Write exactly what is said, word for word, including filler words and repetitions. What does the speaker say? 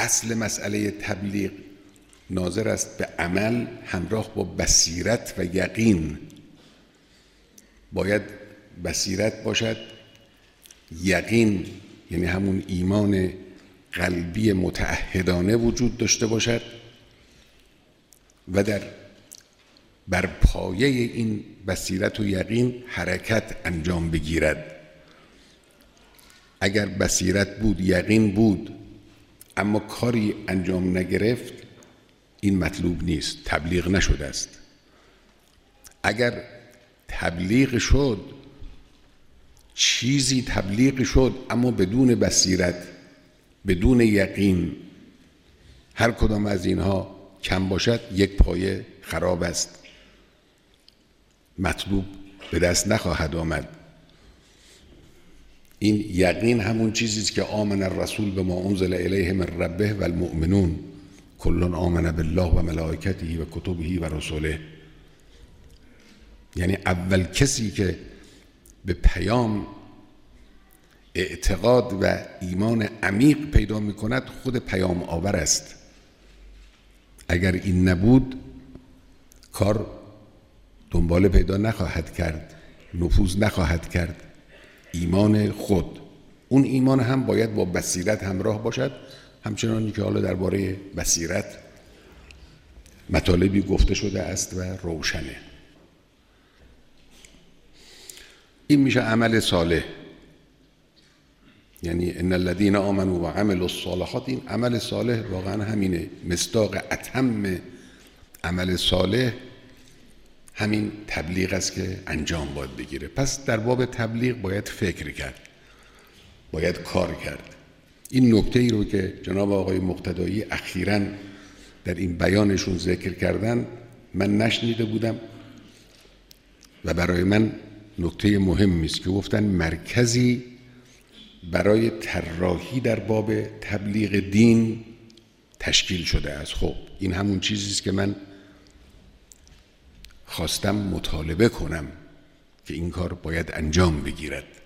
اصل مسئله تبلیغ ناظر است به عمل همراه با بصیرت و یقین. باید بصیرت باشد، یقین یعنی همون ایمان قلبی متعهدانه وجود داشته باشد و در بر پایه این بصیرت و یقین حرکت انجام بگیرد. اگر بصیرت بود، یقین بود، اما کاری انجام نگرفت، این مطلوب نیست، تبلیغ نشده است. اگر تبلیغ شد، چیزی تبلیغ شد اما بدون بصیرت، بدون یقین، هر کدام از اینها کم باشد، یک پایه خراب است، مطلوب به دست نخواهد آمد. این یقین همون چیزی است که آمن الرسول بما انزل الیه من ربه و المؤمنون کل آمن بالله و ملائکته و کتبه و رسله. یعنی اول کسی که به پیام اعتقاد و ایمان عمیق پیدا می کند خود پیام آور است. اگر این نبود کار دنبال پیدا نخواهد کرد، نفوذ نخواهد کرد. ایمان خود، اون ایمان هم باید با بصیرت همراه باشد، همچنانی که حالا درباره بصیرت مطالبی گفته شده است و روشنه. این میشه عمل صالح، یعنی ان الذين آمنوا و عملوا الصالحات. این عمل صالح واقعا همینه، مصداق اتم عمل صالح همین تبلیغ است که انجام باید بگیره. پس در باب تبلیغ باید فکر کرد، باید کار کرد. این نکته ای رو که جناب آقای مقتدایی اخیراً در این بیانشون ذکر کردن من نشنیده بودم و برای من نکته مهمی است که گفتن مرکزی برای طراحی در باب تبلیغ دین تشکیل شده است. خب این همون چیزی است که من خواستم مطالبه کنم که این کار باید انجام بگیرد.